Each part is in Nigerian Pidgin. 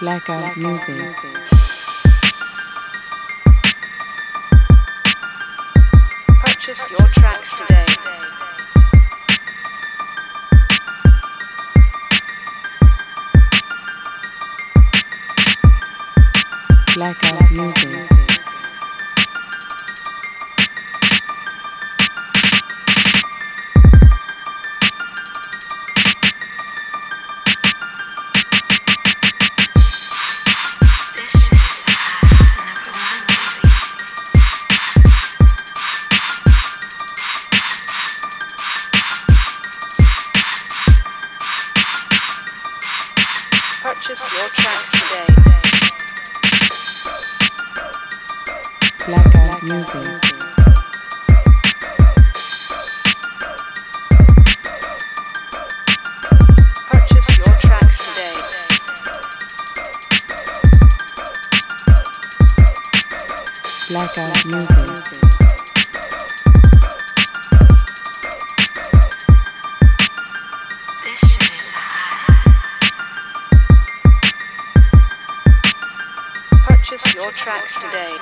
Blackout music. Purchase your tracks today. Blackout music. Purchase your tracks today. Blackout music. Purchase your tracks today. Blackout music. Purchase your tracks today.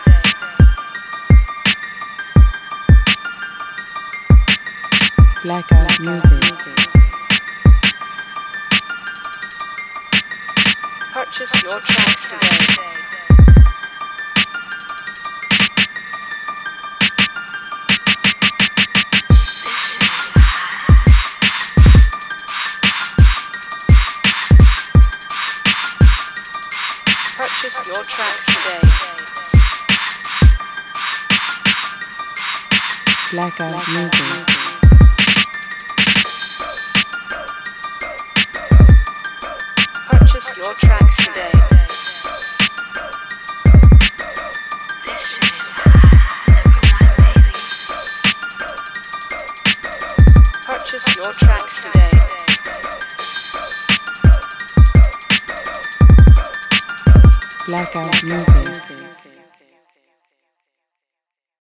Blackout music. Purchase your tracks today. Purchase your tracks today. Blackout music. Purchase your tracks today. Purchase your tracks today. Blackout music.